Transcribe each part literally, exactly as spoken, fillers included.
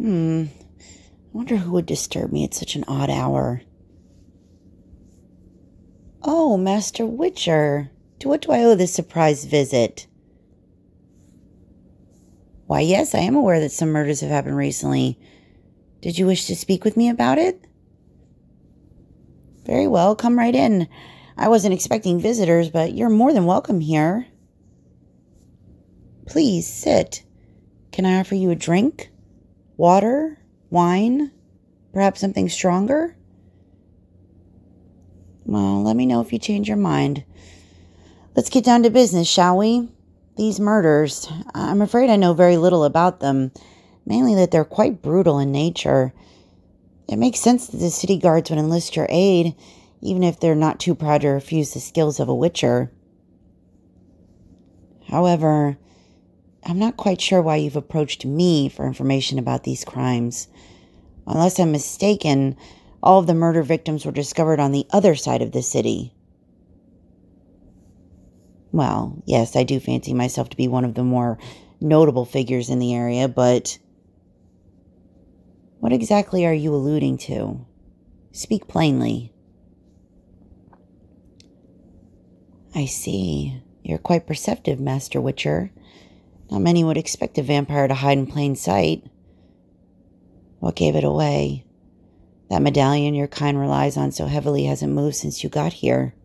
Hmm. I wonder who would disturb me at such an odd hour. Oh, Master Witcher. To what do I owe this surprise visit? Why, yes, I am aware that some murders have happened recently. Did you wish to speak with me about it? Very well, come right in. I wasn't expecting visitors, but you're more than welcome here. Please, sit. Can I offer you a drink? Water? Wine? Perhaps something stronger? Well, let me know if you change your mind. Let's get down to business, shall we? These murders, I'm afraid I know very little about them, mainly that they're quite brutal in nature. It makes sense that the city guards would enlist your aid, even if they're not too proud to refuse the skills of a witcher. However, I'm not quite sure why you've approached me for information about these crimes. Unless I'm mistaken, all of the murder victims were discovered on the other side of the city. Well, yes, I do fancy myself to be one of the more notable figures in the area, but what exactly are you alluding to? Speak plainly. I see. You're quite perceptive, Master Witcher. Not many would expect a vampire to hide in plain sight. What gave it away? That medallion your kind relies on so heavily hasn't moved since you got here.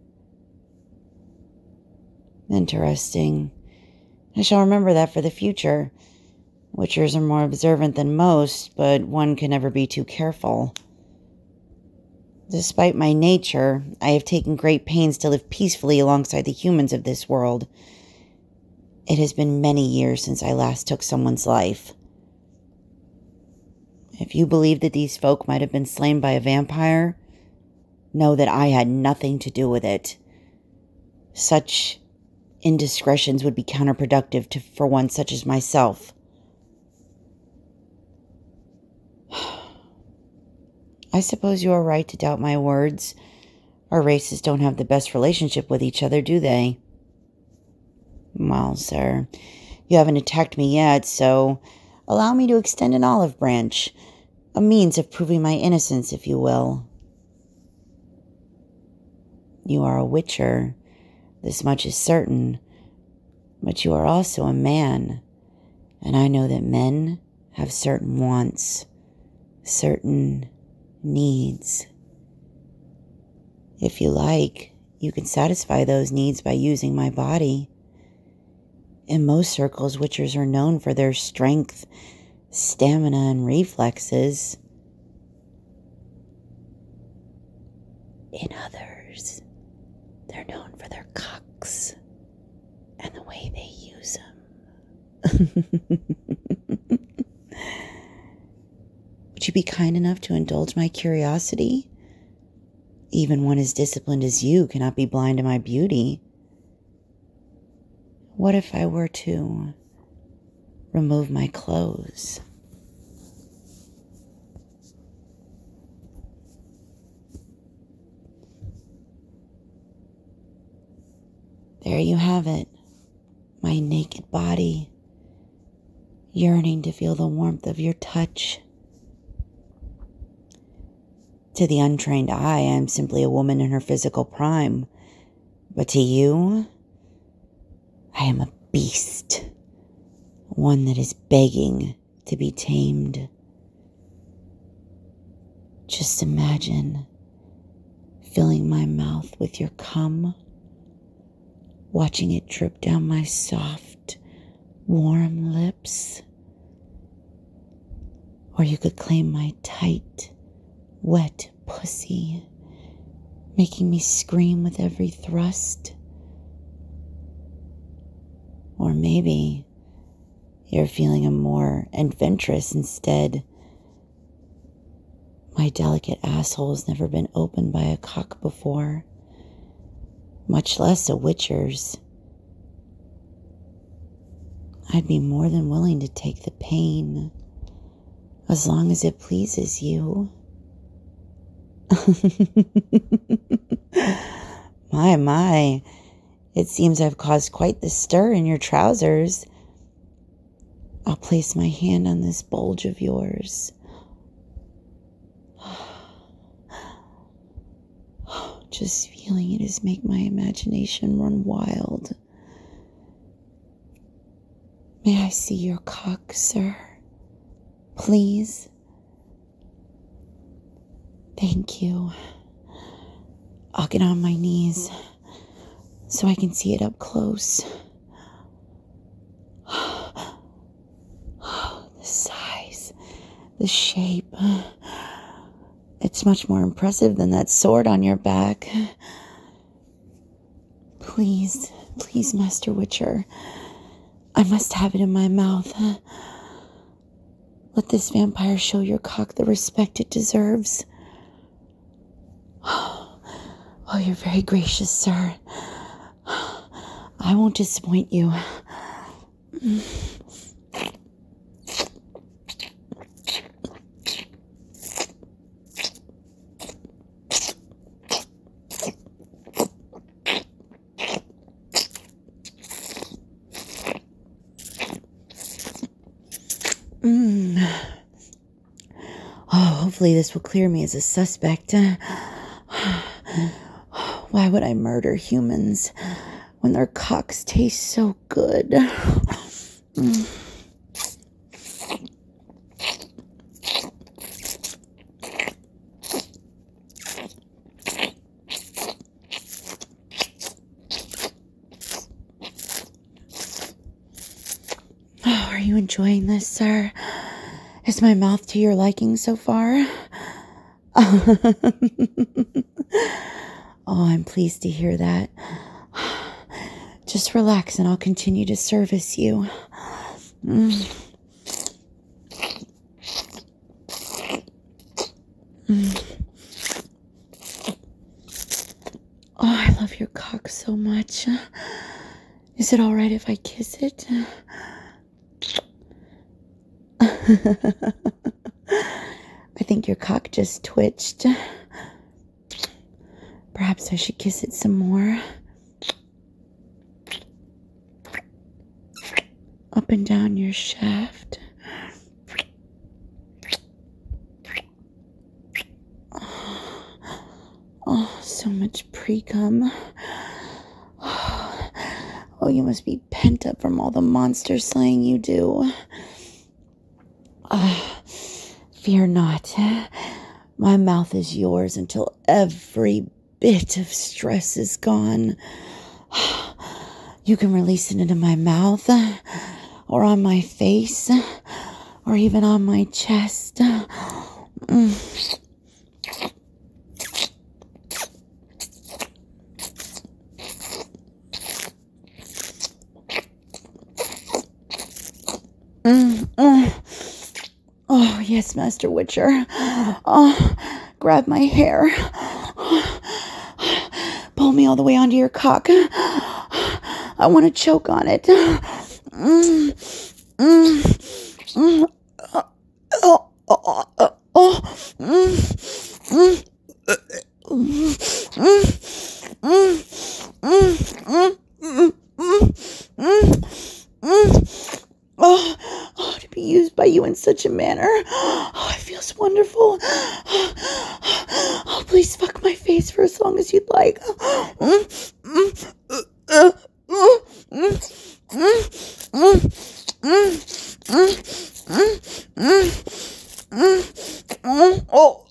Interesting. I shall remember that for the future. Witchers are more observant than most, but one can never be too careful. Despite my nature, I have taken great pains to live peacefully alongside the humans of this world. It has been many years since I last took someone's life. If you believe that these folk might have been slain by a vampire, know that I had nothing to do with it. Such indiscretions would be counterproductive to, for one such as myself. I suppose you are right to doubt my words. Our races don't have the best relationship with each other, do they? Well, sir, you haven't attacked me yet, so allow me to extend an olive branch, a means of proving my innocence, if you will. You are a witcher, this much is certain, but you are also a man, and I know that men have certain wants, certain needs. If you like, you can satisfy those needs by using my body. In most circles, witchers are known for their strength, stamina, and reflexes. In others, they're known for their cocks and the way they use them. Would you be kind enough to indulge my curiosity? Even one as disciplined as you cannot be blind to my beauty. What if I were to remove my clothes? There you have it, my naked body, yearning to feel the warmth of your touch. To the untrained eye, I am simply a woman in her physical prime, but to you, I am a beast, one that is begging to be tamed. Just imagine filling my mouth with your cum, watching it drip down my soft, warm lips. Or you could claim my tight, wet pussy, making me scream with every thrust. Or maybe you're feeling a more adventurous instead. My delicate asshole has never been opened by a cock before, much less a witcher's. I'd be more than willing to take the pain, as long as it pleases you. My, my, it seems I've caused quite the stir in your trousers. I'll place my hand on this bulge of yours. Just feeling it is make my imagination run wild. May I see your cock, sir? Please? Thank you. I'll get on my knees so I can see it up close. The size, the shape. It's much more impressive than that sword on your back. Please, please, Master Witcher. I must have it in my mouth. Let this vampire show your cock the respect it deserves. Oh, you're very gracious, sir. I won't disappoint you. Mm. Oh, hopefully this will clear me as a suspect. Why would I murder humans when their cocks taste so good? Mm. Oh, are you enjoying this, sir? Is my mouth to your liking so far? Oh, I'm pleased to hear that. Just relax and I'll continue to service you. Mm. Mm. Oh, I love your cock so much. Is it all right if I kiss it? I think your cock just twitched. Perhaps I should kiss it some more. Up and down your shaft. Oh, oh so much pre-cum. Oh, you must be pent up from all the monster slaying you do. Uh, fear not. My mouth is yours until every bit of stress is gone. You can release it into my mouth, or on my face, or even on my chest. Mm. Mm, mm. Oh, yes, Master Witcher. Oh, grab my hair. Pull me all the way onto your cock. I want to choke on it. Mm, mm, mm. Oh, oh, oh, oh, oh. Mm, mm. Mm, mm, mm, mm, mm, mm, mm. Oh, oh, to be used by you in such a manner. Oh, it feels wonderful. Oh, please fuck my face for as long as you'd like. Oh,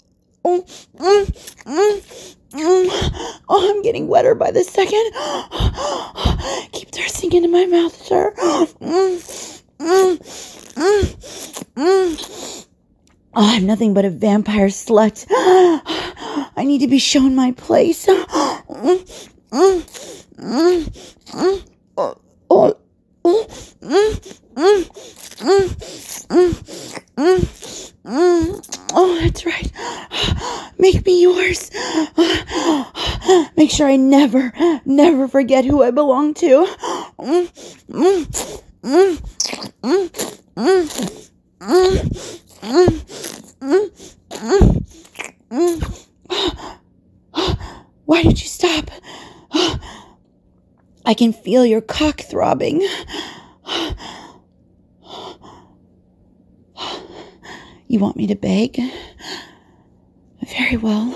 oh, I'm getting wetter by the second. Keep thrusting into my mouth, sir. Mm, mm, mm. Oh, I'm nothing but a vampire slut. I need to be shown my place. Mm, mm, mm, mm. Oh, oh, oh, mm, mm, mm, mm, mm, mm. Oh, that's right. Make me yours. Make sure I never, never forget who I belong to. Mm, mm, mm. Mm, mm, mm, mm, mm, mm, mm. Why did you stop? I can feel your cock throbbing. You want me to beg? Very well.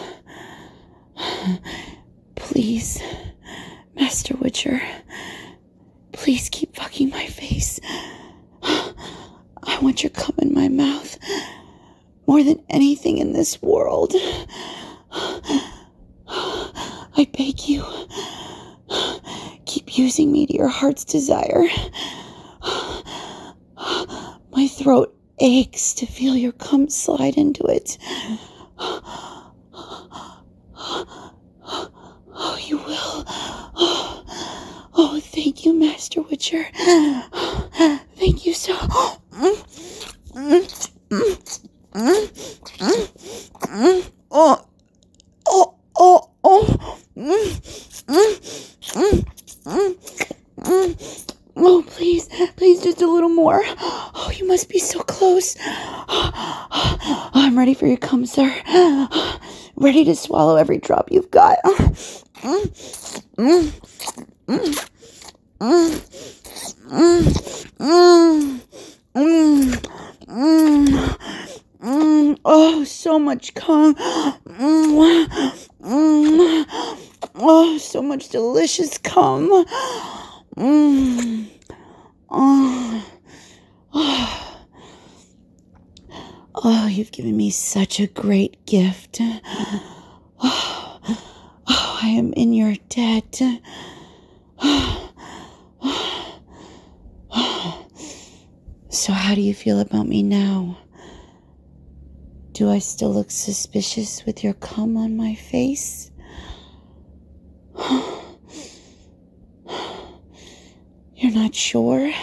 Please, Master Witcher, please keep fucking my face. I want your cum in my mouth more than anything in this world. I beg you, keep using me to your heart's desire. My throat aches to feel your cum slide into it. Oh, you will. Oh, oh, thank you, Master Witcher. Thank you so. Oh, oh, oh, oh. Oh, please, please, just a little more. Oh, you must be so close. Oh, I'm ready for your cum, sir. Ready to swallow every drop you've got. Oh, so much cum. Oh, so much delicious cum. Mm. Oh. Oh. Oh, you've given me such a great gift. Oh, oh I am in your debt. So how do you feel about me now? Do I still look suspicious with your cum on my face? You're not sure?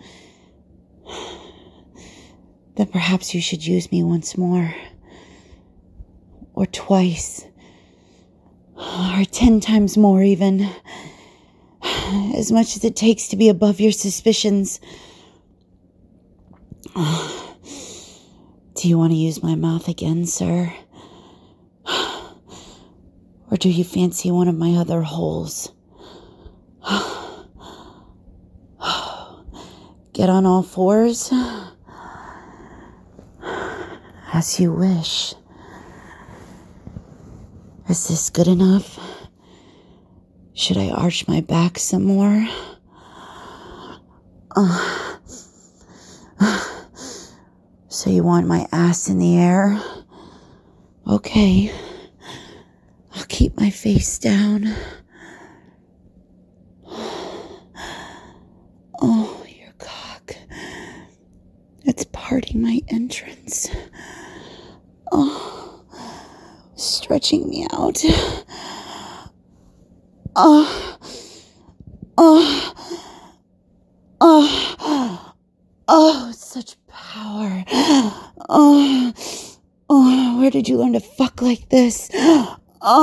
Then perhaps you should use me once more. Or twice. Or ten times more even. As much as it takes to be above your suspicions. Do you want to use my mouth again, sir? Or do you fancy one of my other holes? Get on all fours? As you wish. Is this good enough? Should I arch my back some more? Uh, so you want my ass in the air? Okay. I'll keep my face down. Oh, your cock. It's parting my entrance. Oh, stretching me out. Oh, oh, oh, oh, such power. Oh, oh, where did you learn to fuck like this? Oh,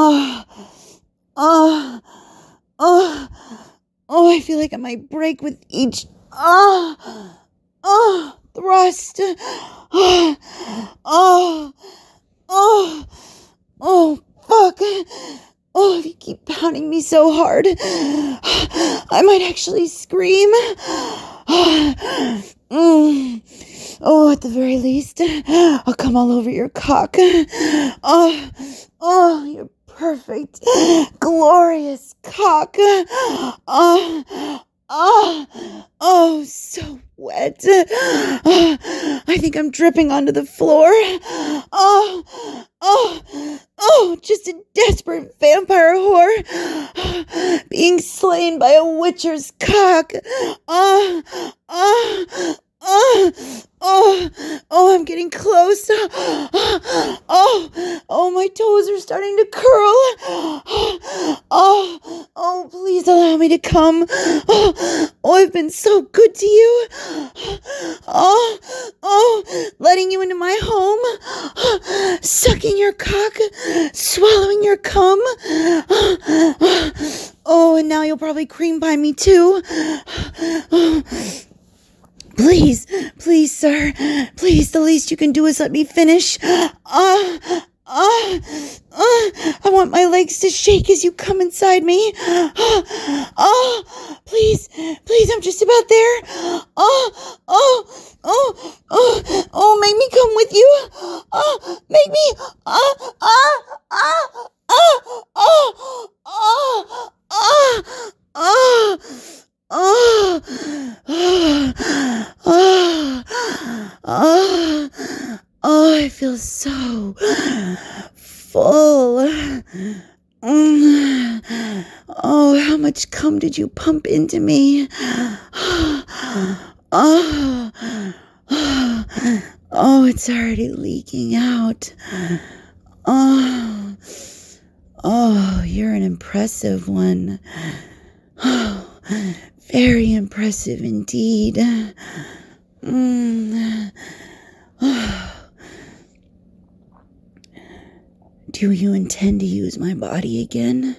oh, oh, oh, I feel like I might break with each, oh, oh, thrust. Oh, oh, oh, oh, fuck. Oh, if you keep pounding me so hard, I might actually scream. Mm. Oh, at the very least, I'll come all over your cock. Oh, oh, you're perfect, glorious cock. Oh, oh, oh, so wet. Oh, I think I'm dripping onto the floor. Oh, oh, oh, just a desperate vampire whore being slain by a witcher's cock. Oh, oh, oh, oh, oh, I'm getting close. Oh, oh, my toes are starting to curl. Oh, oh, please allow me to come. Oh, oh, I've been so good to you. Oh, oh, letting you into my home, sucking your cock, swallowing your cum. Oh, and now you'll probably cream pie me too. Please, please, sir, please, the least you can do is let me finish. Ah, uh, ah, uh, ah, uh, I want my legs to shake as you come inside me. Ah, oh, please, please, I'm just about there. Oh, oh, oh, oh, oh, make me come with you. take me. Ah, ah, ah, ah, ah, ah, ah, ah, ah, ah, ah, oh, I feel so full. Mm. Oh, how much cum did you pump into me? Oh, oh, it's already leaking out. Oh, oh, you're an impressive one. Oh, very impressive indeed. Mm. Oh. Do you intend to use my body again?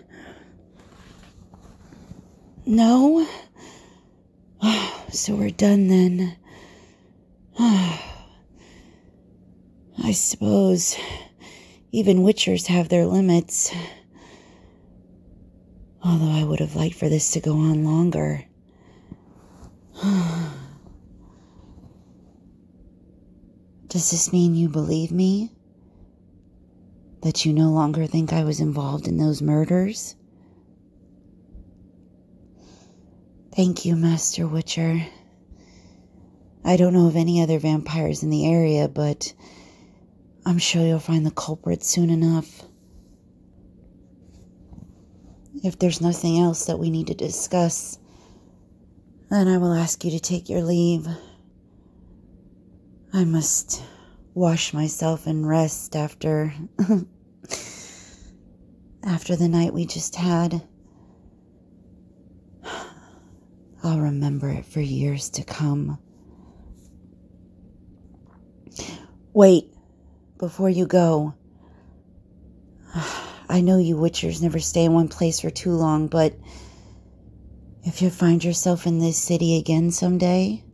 No? Oh, so we're done then. Oh, I suppose even witchers have their limits. Although I would have liked for this to go on longer. Does this mean you believe me? That you no longer think I was involved in those murders? Thank you, Master Witcher. I don't know of any other vampires in the area, but I'm sure you'll find the culprit soon enough. If there's nothing else that we need to discuss, then I will ask you to take your leave. I must wash myself and rest after after the night we just had. I'll remember it for years to come. Wait, before you go, I know you witchers never stay in one place for too long, but if you find yourself in this city again someday,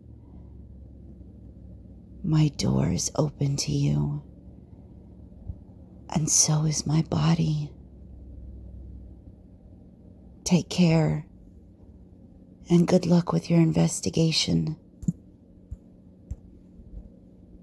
my door is open to you, and so is my body. Take care, and good luck with your investigation.